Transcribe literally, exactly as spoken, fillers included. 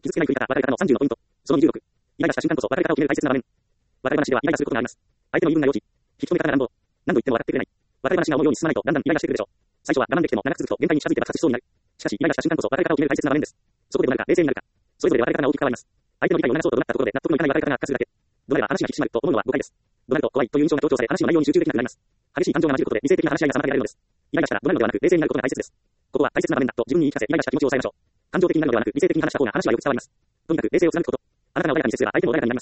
傷つけない振り方、別れ方のさんじゅうのポイント。そのにじゅうろく。イライラした瞬間こそ別れ方を決める大切な場面。別れ話ではイライラすることがあります。相手の言い分が幼稚。引き止め方が乱暴。何度言っても笑ってくれない。別れ話が思うように進まないとだんだんイライラしてくるでしょう。最初は我慢できても長く続くと限界に近づいて爆発しそうになる。しかしイライラした瞬間こそ別れ方を決める大切な場面です。そこでどなるか冷静になるか。それぞれで別れ方が大きく変わります。相手の理解を促そうとなったところで納得のいかない別れ方が悪化するだけ。怒鳴れば話が引き締まると思うのは誤解です。怒鳴ると怖いという印象が強調され話の内容に集中できなくなります。激しい感情が混じることで理性的な話し合いが妨げられるのです。イライラしたら怒鳴るのではなく冷静になることが大切です。ここは大切な場面だと自分に言い聞かせイライラした気持ちを抑えましょう。感情的になるのではなく理性的に話した方が話はよく伝わります。とにかく冷静を貫くこと。あなたが穏やかに接すれば相手も穏やかになります。別れ話は感情的になりやすい場面です。だからこそ常に落ち着いた対応が求められます。イライラしても怒鳴るのではなく冷静を貫く。イライラしたら怒鳴るのではなく理性的に話した方が話はよく伝わります。とにかく冷静を貫くこと。あなたが穏やかに接すれば相手も穏やかになります。別れ話は感情的になりやすい場面です。だからこそ常に落ち着いた対応が求められます。イライラしても怒鳴るのではなく冷静を貫く。